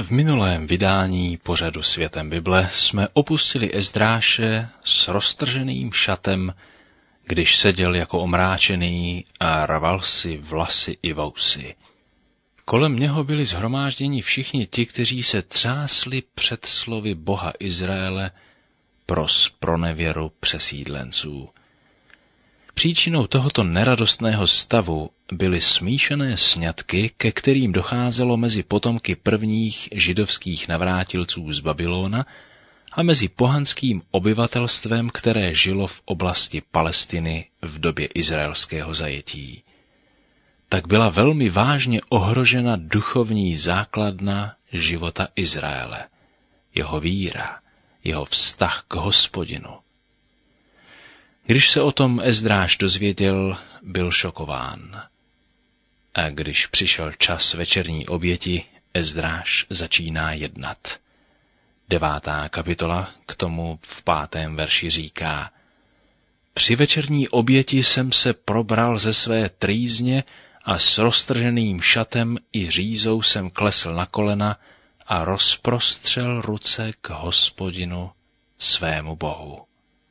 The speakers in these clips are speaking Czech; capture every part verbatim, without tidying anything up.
V minulém vydání pořadu Světem Bible jsme opustili Ezdráše s roztrženým šatem, když seděl jako omráčený a rval si vlasy i vousy. Kolem něho byli shromážděni všichni ti, kteří se třásli před slovy Boha Izraele pro zpronevěru přesídlenců. Příčinou tohoto neradostného stavu byly smíšené sňatky, ke kterým docházelo mezi potomky prvních židovských navrátilců z Babylona a mezi pohanským obyvatelstvem, které žilo v oblasti Palestiny v době izraelského zajetí. Tak byla velmi vážně ohrožena duchovní základna života Izraele, jeho víra, jeho vztah k Hospodinu. Když se o tom Ezdráš dozvěděl, byl šokován. A když přišel čas večerní oběti, Ezdráš začíná jednat. Devátá kapitola k tomu v pátém verši říká: Při večerní oběti jsem se probral ze své trýzně a s roztrženým šatem i řízou jsem klesl na kolena a rozprostřel ruce k Hospodinu svému Bohu.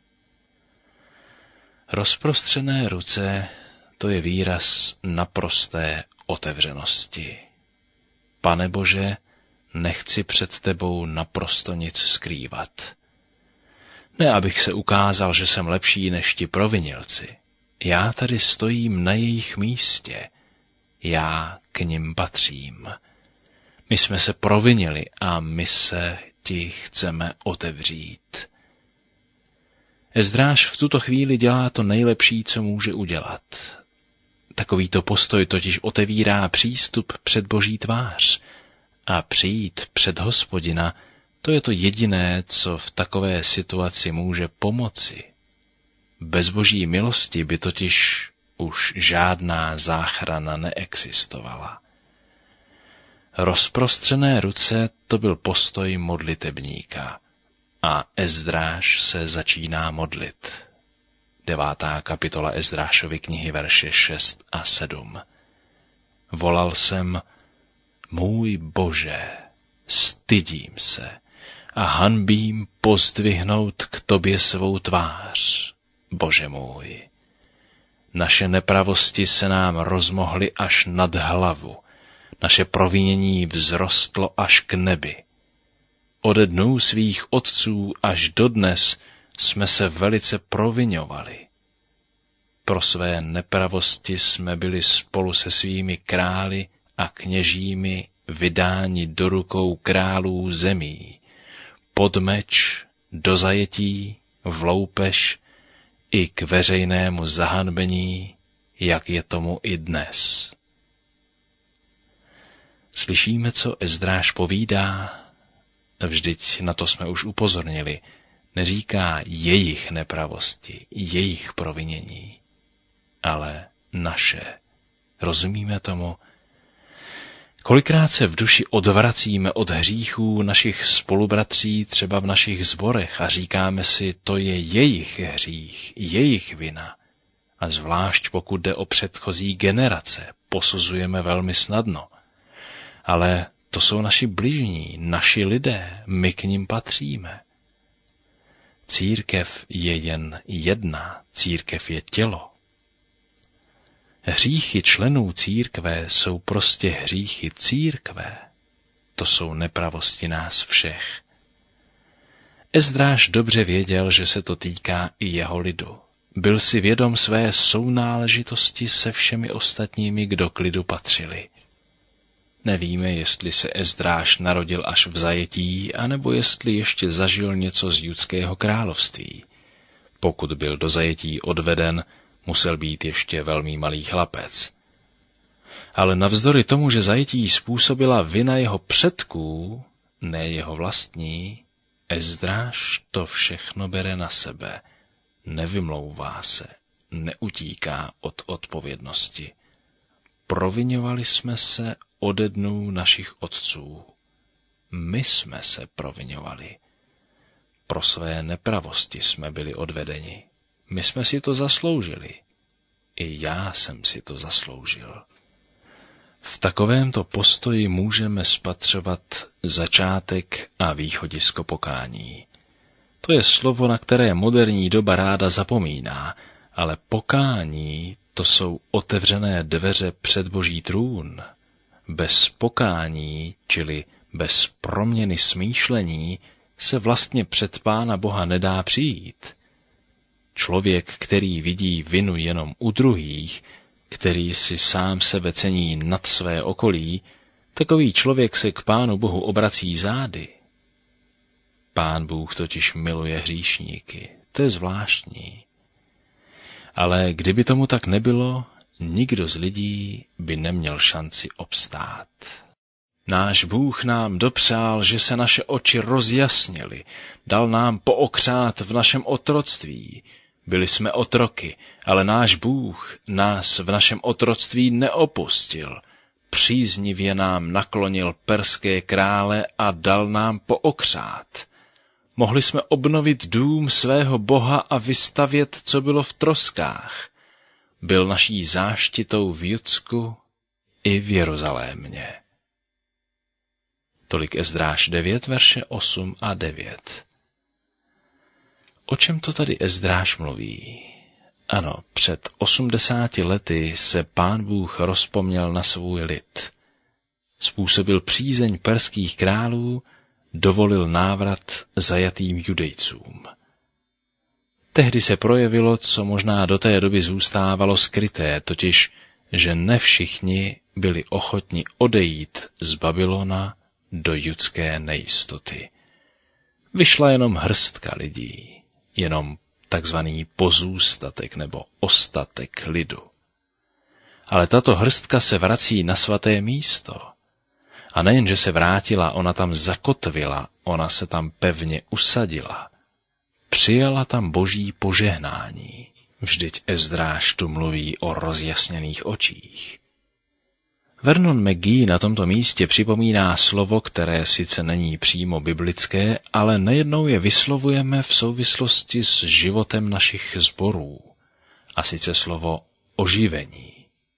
Rozprostřené ruce, to je výraz naprosté otevřenosti. Pane Bože, nechci před tebou naprosto nic skrývat. Ne, abych se ukázal, že jsem lepší než ti provinilci. Já tady stojím na jejich místě. Já k nim patřím. My jsme se provinili a my se ti chceme otevřít. Ezdráš v tuto chvíli dělá to nejlepší, co může udělat. Takovýto postoj totiž otevírá přístup před Boží tvář a přijít před Hospodina, to je to jediné, co v takové situaci může pomoci. Bez Boží milosti by totiž už žádná záchrana neexistovala. Rozprostřené ruce, to byl postoj modlitebníka. A Ezdráš se začíná modlit. Devátá kapitola Ezdrášovy knihy, verše šest a sedm. Volal jsem: Můj Bože, stydím se a hanbím pozdvihnout k tobě svou tvář, Bože můj. Naše nepravosti se nám rozmohly až nad hlavu, naše provinění vzrostlo až k nebi. Ode dnů svých otců až dodnes jsme se velice proviňovali. Pro své nepravosti jsme byli spolu se svými králi a kněžími vydáni do rukou králů zemí, pod meč, do zajetí, v loupež i k veřejnému zahanbení, jak je tomu i dnes. Slyšíme, co Ezdráš povídá? Vždyť na to jsme už upozornili. Neříká jejich nepravosti, jejich provinění, ale naše. Rozumíme tomu? Kolikrát se v duši odvracíme od hříchů našich spolubratří třeba v našich sborech a říkáme si, to je jejich hřích, jejich vina. A zvlášť pokud jde o předchozí generace, posuzujeme velmi snadno. Ale to jsou naši bližní, naši lidé, my k nim patříme. Církev je jen jedna, církev je tělo. Hříchy členů církve jsou prostě hříchy církve. To jsou nepravosti nás všech. Ezdráš dobře věděl, že se to týká i jeho lidu. Byl si vědom své sounáležitosti se všemi ostatními, kdo k lidu patřili. Nevíme, jestli se Ezdráš narodil až v zajetí, anebo jestli ještě zažil něco z judského království. Pokud byl do zajetí odveden, musel být ještě velmi malý chlapec. Ale navzdory tomu, že zajetí způsobila vina jeho předků, ne jeho vlastní, Ezdráš to všechno bere na sebe, nevymlouvá se, neutíká od odpovědnosti. Proviňovali jsme se ode dnů našich otců. My jsme se proviňovali. Pro své nepravosti jsme byli odvedeni. My jsme si to zasloužili. I já jsem si to zasloužil. V takovémto postoji můžeme spatřovat začátek a východisko pokání. To je slovo, na které moderní doba ráda zapomíná, ale pokání to jsou otevřené dveře před Boží trůn. Bez pokání, čili bez proměny smýšlení, se vlastně před Pána Boha nedá přijít. Člověk, který vidí vinu jenom u druhých, který si sám sebe cení nad své okolí, takový člověk se k Pánu Bohu obrací zády. Pán Bůh totiž miluje hříšníky, to je zvláštní. Ale kdyby tomu tak nebylo, nikdo z lidí by neměl šanci obstát. Náš Bůh nám dopřál, že se naše oči rozjasnily, dal nám pookřát v našem otroctví. Byli jsme otroky, ale náš Bůh nás v našem otroctví neopustil. Příznivě nám naklonil perské krále a dal nám pookřát. Mohli jsme obnovit dům svého Boha a vystavět, co bylo v troskách. Byl naší záštitou v Judsku i v Jeruzalémě. Tolik Ezdráš devět, verše osm a devět. O čem to tady Ezdráš mluví? Ano, před osmdesáti lety se Pán Bůh rozpomněl na svůj lid. Způsobil přízeň perských králů, dovolil návrat zajatým Judejcům. Tehdy se projevilo, co možná do té doby zůstávalo skryté, totiž, že ne všichni byli ochotni odejít z Babylona do judské nejistoty. Vyšla jenom hrstka lidí, jenom takzvaný pozůstatek nebo ostatek lidu. Ale tato hrstka se vrací na svaté místo. A nejen, že se vrátila, ona tam zakotvila, ona se tam pevně usadila. Přijala tam Boží požehnání. Vždyť Ezdráš tu mluví o rozjasněných očích. Vernon McGee na tomto místě připomíná slovo, které sice není přímo biblické, ale nejednou je vyslovujeme v souvislosti s životem našich sborů, a sice slovo oživení.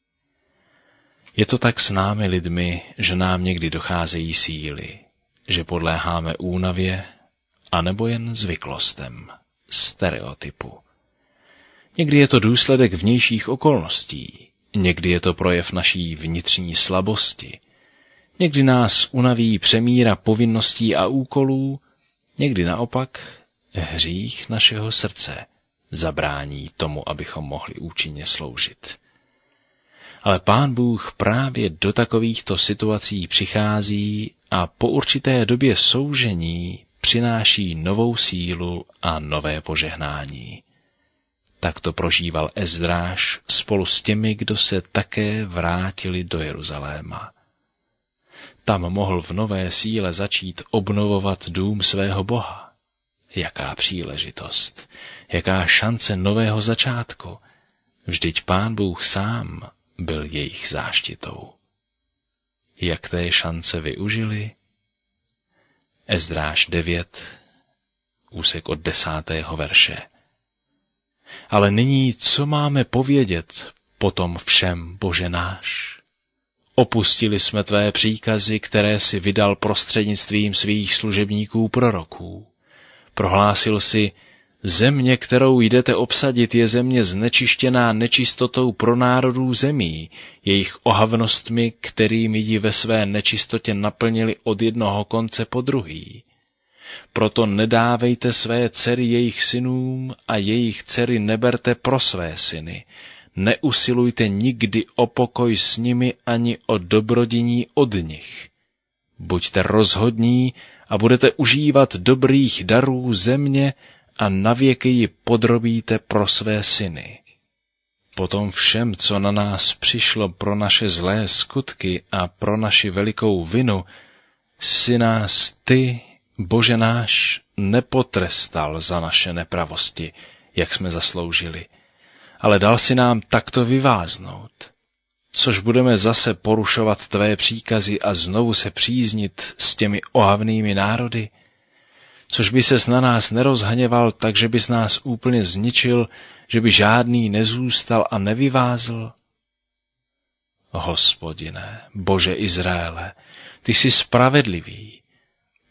Je to tak s námi lidmi, že nám někdy docházejí síly, že podléháme únavě, anebo jen zvyklostem, stereotypu. Někdy je to důsledek vnějších okolností, někdy je to projev naší vnitřní slabosti, někdy nás unaví přemíra povinností a úkolů, někdy naopak hřích našeho srdce zabrání tomu, abychom mohli účinně sloužit. Ale Pán Bůh právě do takovýchto situací přichází a po určité době soužení přináší novou sílu a nové požehnání. Tak to prožíval Ezdráš spolu s těmi, kdo se také vrátili do Jeruzaléma. Tam mohl v nové síle začít obnovovat dům svého Boha. Jaká příležitost, jaká šance nového začátku. Vždyť Pán Bůh sám byl jejich záštitou. Jak té šance využili? Ezdráš devět, úsek od desátého verše. Ale nyní, co máme povědět po tom všem, Bože náš? Opustili jsme tvé příkazy, které si vydal prostřednictvím svých služebníků proroků. Prohlásil si, země, kterou jdete obsadit, je země znečištěná nečistotou pro národů zemí, jejich ohavnostmi, kterými ji ve své nečistotě naplnili od jednoho konce po druhý. Proto nedávejte své dcery jejich synům a jejich dcery neberte pro své syny. Neusilujte nikdy o pokoj s nimi ani o dobrodiní od nich. Buďte rozhodní a budete užívat dobrých darů země a navěky ji podrobíte pro své syny. Potom všem, co na nás přišlo pro naše zlé skutky a pro naši velikou vinu, si nás ty, Bože náš, nepotrestal za naše nepravosti, jak jsme zasloužili, ale dal si nám takto vyváznout. Což budeme zase porušovat tvé příkazy a znovu se příznit s těmi ohavnými národy? Což by ses na nás nerozhněval, takže bys nás úplně zničil, že by žádný nezůstal a nevyvázl? Hospodine, Bože Izraele, ty jsi spravedlivý,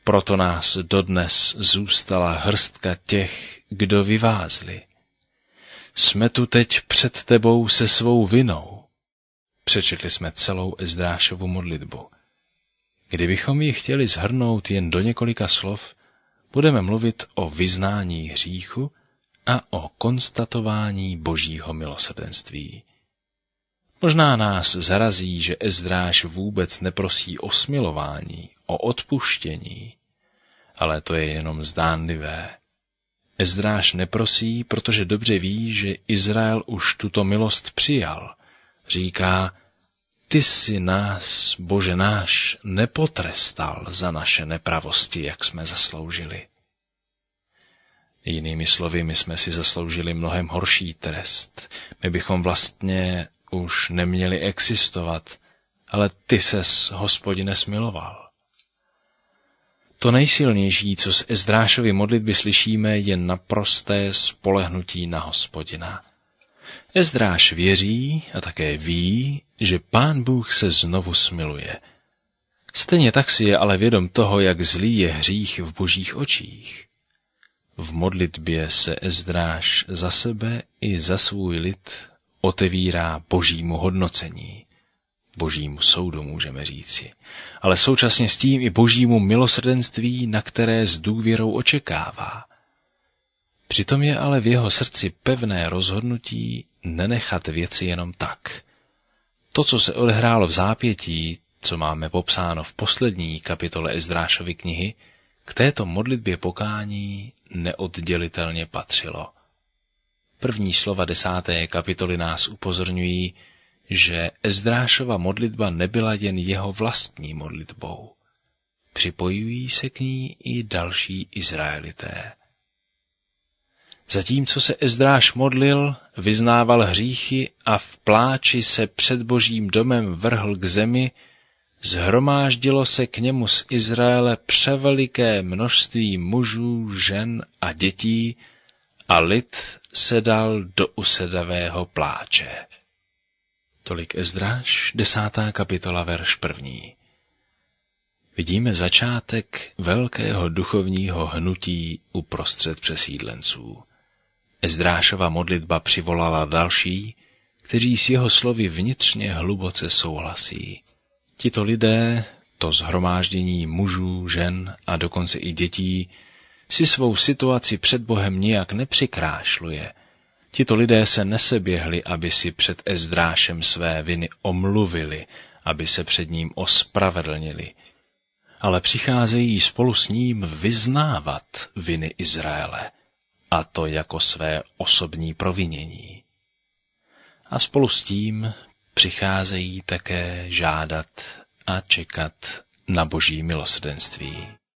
proto nás dodnes zůstala hrstka těch, kdo vyvázli. Jsme tu teď před tebou se svou vinou. Přečetli jsme celou Ezdrášovu modlitbu. Kdybychom ji chtěli shrnout jen do několika slov, budeme mluvit o vyznání hříchu a o konstatování Božího milosrdenství. Možná nás zarazí, že Ezdráš vůbec neprosí o smilování, o odpuštění, ale to je jenom zdánlivé. Ezdráš neprosí, protože dobře ví, že Izrael už tuto milost přijal. Říká, ty jsi nás, Bože náš, nepotrestal za naše nepravosti, jak jsme zasloužili. Jinými slovy, my jsme si zasloužili mnohem horší trest. My bychom vlastně už neměli existovat, ale ty ses, Hospodine, smiloval. To nejsilnější, co z Ezdrášovy modlitby slyšíme, je naprosté spolehnutí na Hospodina. Ezdráš věří a také ví, že Pán Bůh se znovu smiluje. Stejně tak si je ale vědom toho, jak zlý je hřích v Božích očích. V modlitbě se Ezdráš za sebe i za svůj lid otevírá Božímu hodnocení, Božímu soudu, můžeme říci, ale současně s tím i Božímu milosrdenství, na které s důvěrou očekává. Přitom je ale v jeho srdci pevné rozhodnutí nenechat věci jenom tak. To, co se odehrálo v zápětí, co máme popsáno v poslední kapitole Ezdrášovy knihy, k této modlitbě pokání neoddělitelně patřilo. První slova desáté kapitoly nás upozorňují, že Ezdrášova modlitba nebyla jen jeho vlastní modlitbou. Připojují se k ní i další Izraelité. Zatímco se Ezdráš modlil, vyznával hříchy a v pláči se před Božím domem vrhl k zemi, shromáždilo se k němu z Izraele převeliké množství mužů, žen a dětí a lid se dal do usedavého pláče. Tolik Ezdráš, desátá kapitola, verš první. Vidíme začátek velkého duchovního hnutí uprostřed přesídlenců. Ezdrášova modlitba přivolala další, kteří s jeho slovy vnitřně hluboce souhlasí. Tito lidé, to shromáždění mužů, žen a dokonce i dětí, si svou situaci před Bohem nijak nepřikrášluje. Tito lidé se neseběhli, aby si před Ezdrášem své viny omluvili, aby se před ním ospravedlnili, ale přicházejí spolu s ním vyznávat viny Izraele, a to jako své osobní provinění. A spolu s tím přicházejí také žádat a čekat na Boží milosrdenství.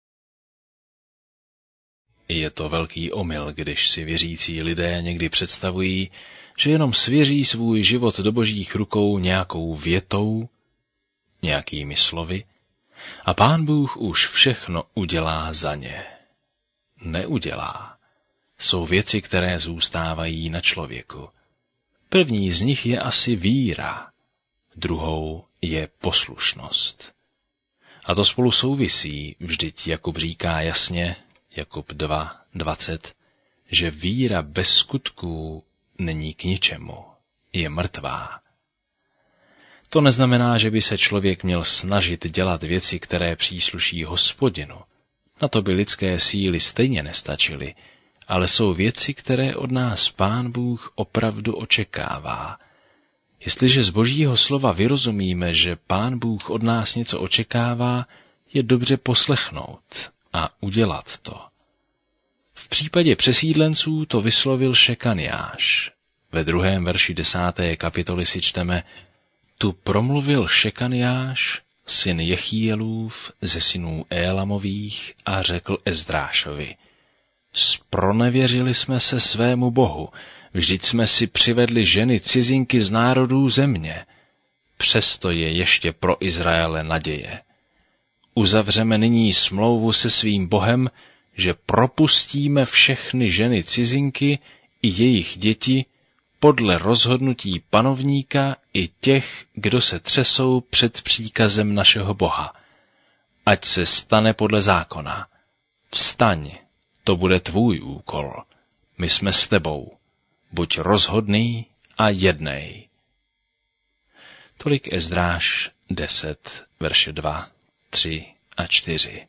Je to velký omyl, když si věřící lidé někdy představují, že jenom svěří svůj život do Božích rukou nějakou větou, nějakými slovy, a Pán Bůh už všechno udělá za ně. Neudělá. Jsou věci, které zůstávají na člověku. První z nich je asi víra, druhou je poslušnost. A to spolu souvisí, vždyť Jakub říká jasně, Jakub dva dvacet, že víra bez skutků není k ničemu, je mrtvá. To neznamená, že by se člověk měl snažit dělat věci, které přísluší Hospodinu. Na to by lidské síly stejně nestačily, ale jsou věci, které od nás Pán Bůh opravdu očekává. Jestliže z Božího slova vyrozumíme, že Pán Bůh od nás něco očekává, je dobře poslechnout a udělat to. V případě přesídlenců to vyslovil Šekaniáš. Ve druhém verši desáté kapitoly si čteme: Tu promluvil Šekaniáš, syn Jechielův ze synů Élamových, a řekl Ezdrášovi: Zpronevěřili jsme se svému Bohu, vždyť jsme si přivedli ženy cizinky z národů země. Přesto je ještě pro Izraele naděje. Uzavřeme nyní smlouvu se svým Bohem, že propustíme všechny ženy cizinky i jejich děti podle rozhodnutí panovníka i těch, kdo se třesou před příkazem našeho Boha. ať se stane podle zákona. Vstaň, to bude tvůj úkol. My jsme s tebou. Buď rozhodný a jednej. Tolik Ezdráš deset, verše dva, tři a čtyři.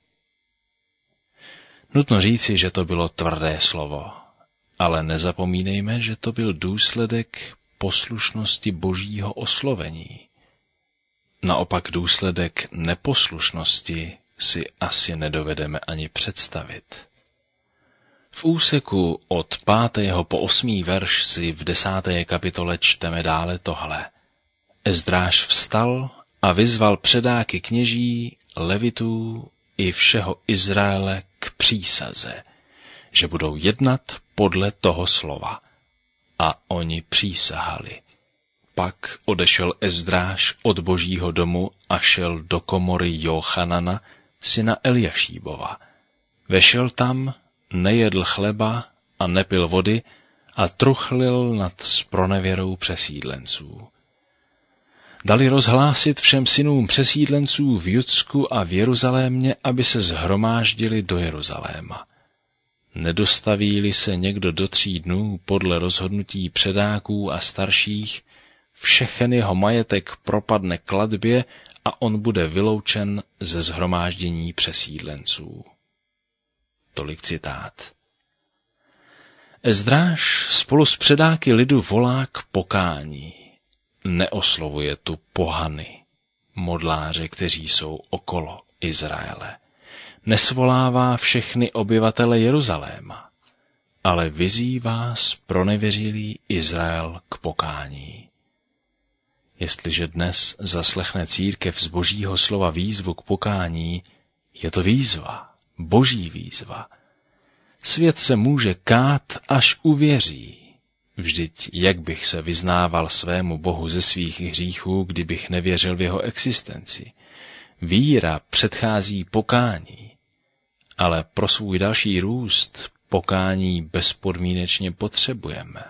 Nutno říci, že to bylo tvrdé slovo, ale nezapomínejme, že to byl důsledek poslušnosti Božího oslovení. Naopak důsledek neposlušnosti si asi nedovedeme ani představit. V úseku od pátého po osmý verš si v desáté kapitole čteme dále tohle. Ezdráš vstal a vyzval předáky kněží, levitů i všeho Izraele k přísaze, že budou jednat podle toho slova. A oni přísahali. Pak odešel Ezdráš od Božího domu a šel do komory Jochanana, syna Eliašíbova. Vešel tam, nejedl chleba a nepil vody a truchlil nad zpronevěrou přesídlenců. Dali rozhlásit všem synům přesídlenců v Judsku a v Jeruzalémě, aby se zhromáždili do Jeruzaléma. Nedostaví-li se někdo do tří dnů podle rozhodnutí předáků a starších, všechen jeho majetek propadne klatbě a on bude vyloučen ze shromáždění přesídlenců. Tolik citát. Ezdráš spolu s předáky lidu volá k pokání. Neoslovuje tu pohany, modláře, kteří jsou okolo Izraele. Nesvolává všechny obyvatele Jeruzaléma, ale vyzývá zpronevěřilý Izrael k pokání. Jestliže dnes zaslechne církev z Božího slova výzvu k pokání, je to výzva, Boží výzva. Svět se může kát, až uvěří. Vždyť jak bych se vyznával svému Bohu ze svých hříchů, kdybych nevěřil v jeho existenci. Víra předchází pokání, ale pro svůj další růst pokání bezpodmínečně potřebujeme.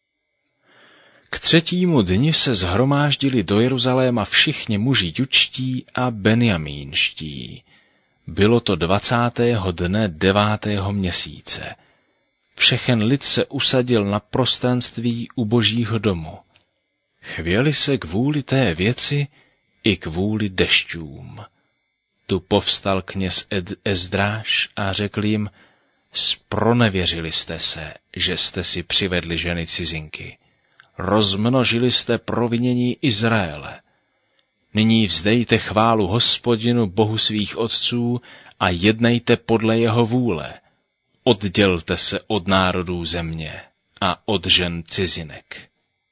K třetímu dni se zhromáždili do Jeruzaléma všichni muži judští a benjamínští. Bylo to dvacátého dne devátého měsíce. Všechen lid se usadil na prostranství u Božího domu. Chvěli se kvůli té věci i kvůli dešťům. Tu povstal kněz Ezdráš a řekl jim, zpronevěřili jste se, že jste si přivedli ženy cizinky. Rozmnožili jste provinění Izraele. Nyní vzdejte chválu Hospodinu, Bohu svých otců, a jednejte podle jeho vůle. Oddělte se od národů země a od žen cizinek.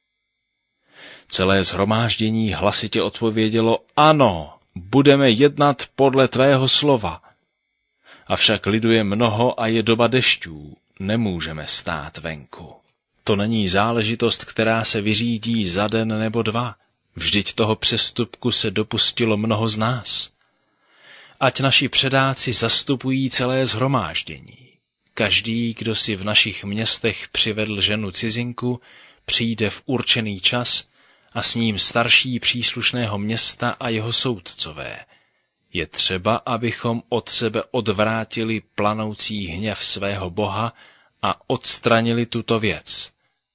Celé shromáždění hlasitě odpovědělo, ano, budeme jednat podle tvého slova. Avšak lidu je mnoho a je doba dešťů, nemůžeme stát venku. To není záležitost, která se vyřídí za den nebo dva. Vždyť toho přestupku se dopustilo mnoho z nás. Ať naši předáci zastupují celé shromáždění. Každý, kdo si v našich městech přivedl ženu cizinku, přijde v určený čas a s ním starší příslušného města a jeho soudcové. Je třeba, abychom od sebe odvrátili planoucí hněv svého Boha a odstranili tuto věc.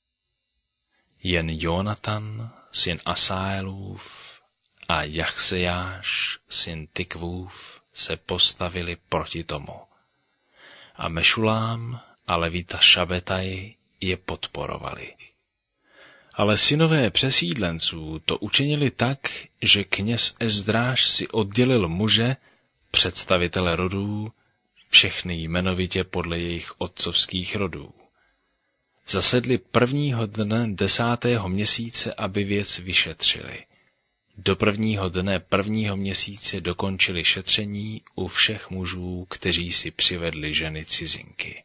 Jen Jonatan, syn Asaelův, a Jachsejáš, syn Tikvův, se postavili proti tomu. A Mešulám a levita Šabetaj je podporovali. Ale synové přesídlenců to učinili tak, že kněz Ezdráš si oddělil muže, představitele rodů, všechny jmenovitě podle jejich otcovských rodů. Zasedli prvního dne desátého měsíce, aby věc vyšetřili. Do prvního dne prvního měsíce dokončili šetření u všech mužů, kteří si přivedli ženy cizinky.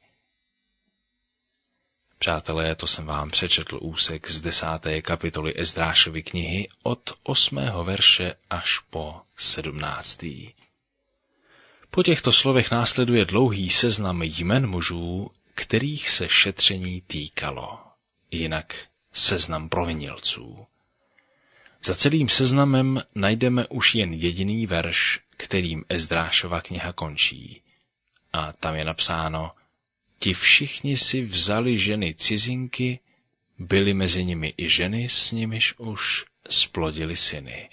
Přátelé, to jsem vám přečetl úsek z desáté kapitoly Ezdrášovy knihy od osmého verše až po sedmnáctý. Po těchto slovech následuje dlouhý seznam jmen mužů, kterých se šetření týkalo, jinak seznam provinilců. Za celým seznamem najdeme už jen jediný verš, kterým Ezdrášova kniha končí. A tam je napsáno: ti všichni si vzali ženy cizinky, byly mezi nimi i ženy, s nimiž už splodili syny.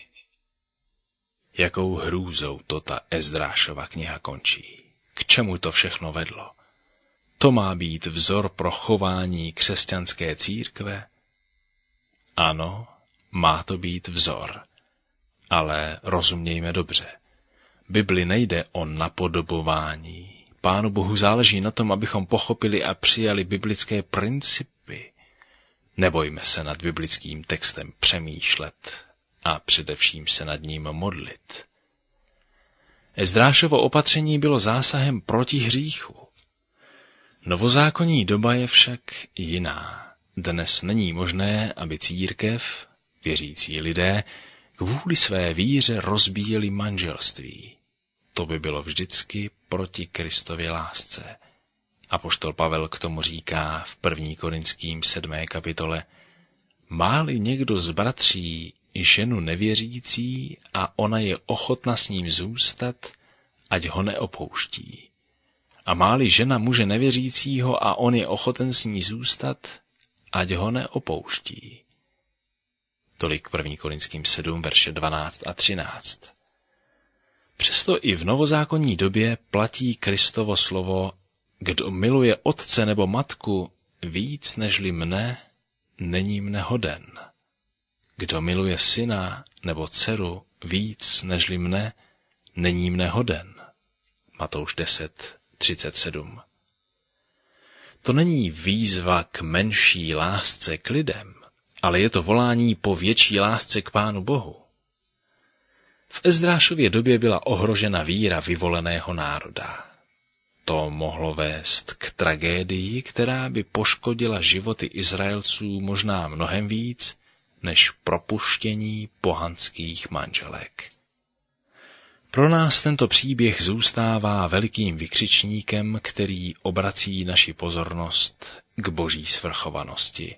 Jakou hrůzou to ta Ezdrášova kniha končí? K čemu to všechno vedlo? To má být vzor pro chování křesťanské církve? Ano, má to být vzor. Ale rozumějme dobře. Bibli nejde o napodobování. Pánu Bohu záleží na tom, abychom pochopili a přijali biblické principy. Nebojme se nad biblickým textem přemýšlet a především se nad ním modlit. Ezdrášovo opatření bylo zásahem proti hříchu. Novozákonní doba je však jiná. Dnes není možné, aby církev, věřící lidé, kvůli své víře rozbíjeli manželství. To by bylo vždycky proti Kristově lásce. Apoštol Pavel k tomu říká v první Korinským sedmé kapitole: má-li někdo z bratří ženu nevěřící a ona je ochotna s ním zůstat, ať ho neopouští. A má-li žena muže nevěřícího a on je ochoten s ní zůstat, ať ho neopouští. Tolik první Korinským sedm, verše dvanáct a třináct. Přesto i v novozákonní době platí Kristovo slovo: kdo miluje otce nebo matku víc nežli mne, není mne hoden. Kdo miluje syna nebo dceru víc nežli mne, není mne hoden. Matouš deset, třicet sedm. To není výzva k menší lásce k lidem, ale je to volání po větší lásce k Pánu Bohu. V Ezdrášově době byla ohrožena víra vyvoleného národa. To mohlo vést k tragédii, která by poškodila životy Izraelců možná mnohem víc, než propuštění pohanských manželek. Pro nás tento příběh zůstává velikým vykřičníkem, který obrací naši pozornost k Boží svrchovanosti.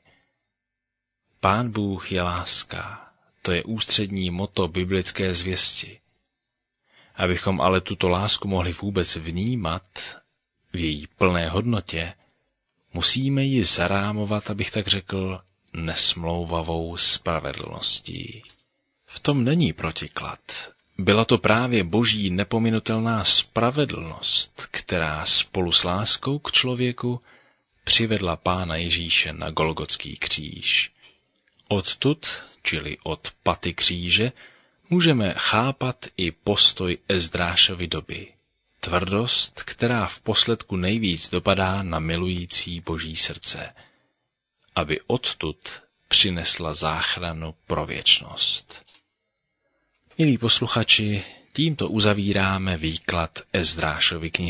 Pán Bůh je láska, to je ústřední motto biblické zvěsti. Abychom ale tuto lásku mohli vůbec vnímat v její plné hodnotě, musíme ji zarámovat, abych tak řekl, nesmlouvavou spravedlností. V tom není protiklad. Byla to právě Boží nepominutelná spravedlnost, která spolu s láskou k člověku přivedla Pána Ježíše na Golgotský kříž. Odtud, čili od paty kříže, můžeme chápat i postoj Ezdrášovy doby. Tvrdost, která v posledku nejvíc dopadá na milující Boží srdce, aby odtud přinesla záchranu pro věčnost. Milí posluchači, tímto uzavíráme výklad Ezdrášovy knihy.